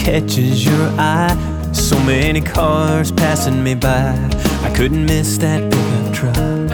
catches your eye. So many cars passing me by, I couldn't miss that pickup truck.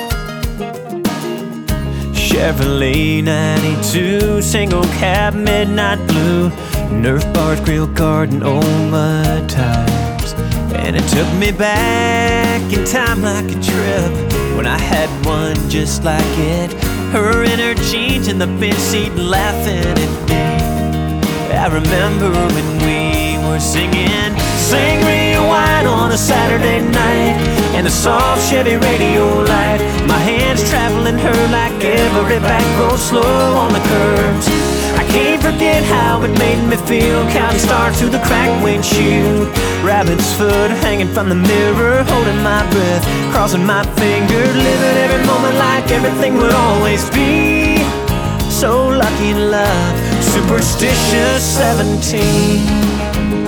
Chevrolet 92, single cab, midnight blue, Nerf bars, grill guard, and old mud tires. And it took me back in time like a trip, when I had one just like it. Her in her jeans in the bench seat laughing at me. I remember when we were singing Sangria wine on a Saturday night, and the soft Chevy radio light. My hands traveling her like every back road slow on the curves. I can't forget how it made me feel, counting stars through the cracked windshield. Rabbit's foot hanging from the mirror, holding my breath, crossing my fingers, living every moment like everything would always be. So lucky in love, superstitious 17.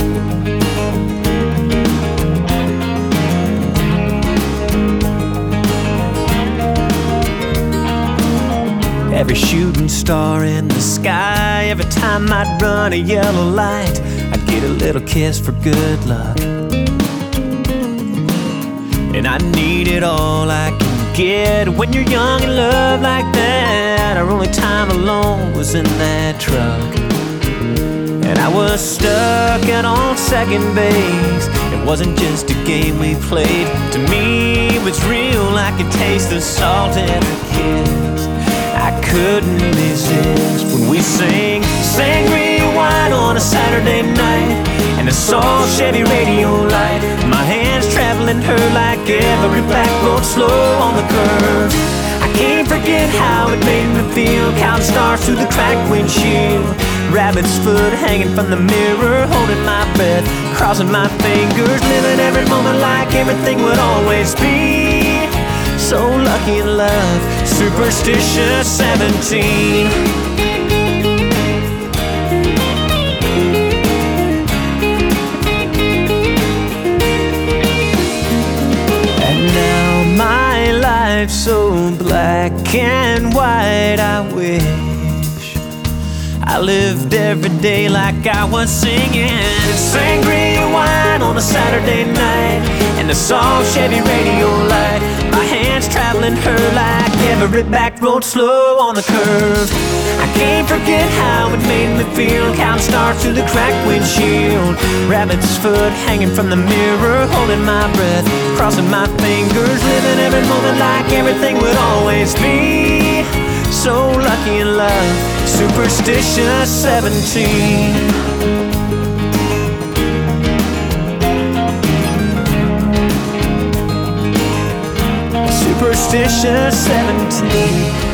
Every shooting star in the sky, every time I'd run a yellow light, I'd get a little kiss for good luck. And I need it all I can get when you're young and love like that. Our only time alone was in that truck, and I was stuck out on second base. It wasn't just a game we played. To me it was real, I could taste the salt in her kiss. I couldn't resist when we sang Sangria wine on a Saturday night, and the soft Chevy radio light. My hands traveling her like every back road slow on the curve. I can't forget how it made me feel, counting stars through the cracked windshield. Rabbit's foot hanging from the mirror, holding my breath, crossing my fingers, living every moment like everything would always be. So lucky in love, superstitious 17. And now my life's so black and white, I wish I lived every day like I was singing Sangria wine on a Saturday night, and the soft Chevy radio light. My hands traveling her like every back road slow on the curve. I can't forget how it made me feel, counting stars through the cracked windshield. Rabbit's foot hanging from the mirror, holding my breath, crossing my fingers, living every moment like everything would always be. So lucky in love, superstitious 17. Superstitious 17.